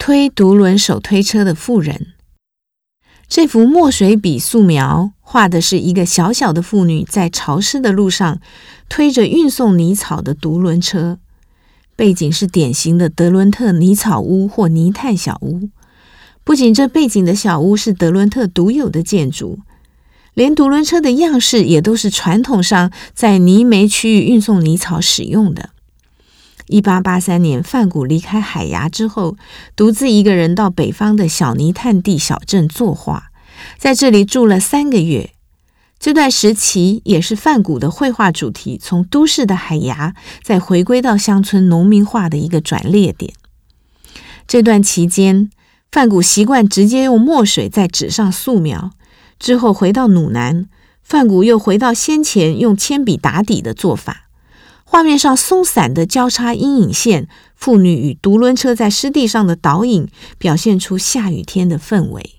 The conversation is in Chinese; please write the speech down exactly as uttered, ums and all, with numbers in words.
推独轮手推车的妇人。这幅墨水笔素描画的是一个小小的妇女在潮湿的路上推着运送泥草的独轮车，背景是典型的德伦特泥草屋或泥炭小屋。不仅这背景的小屋是德伦特独有的建筑，连独轮车的样式也都是传统上在泥煤区域运送泥草使用的。一八八三年，范谷离开海牙之后，独自一个人到北方的小泥炭地小镇作画，在这里住了三个月。这段时期也是范谷的绘画主题从都市的海牙再回归到乡村农民化的一个转捩点。这段期间，范谷习惯直接用墨水在纸上素描，之后回到努南，范谷又回到先前用铅笔打底的做法。画面上松散的交叉阴影线，妇女与独轮车在湿地上的倒影，表现出下雨天的氛围。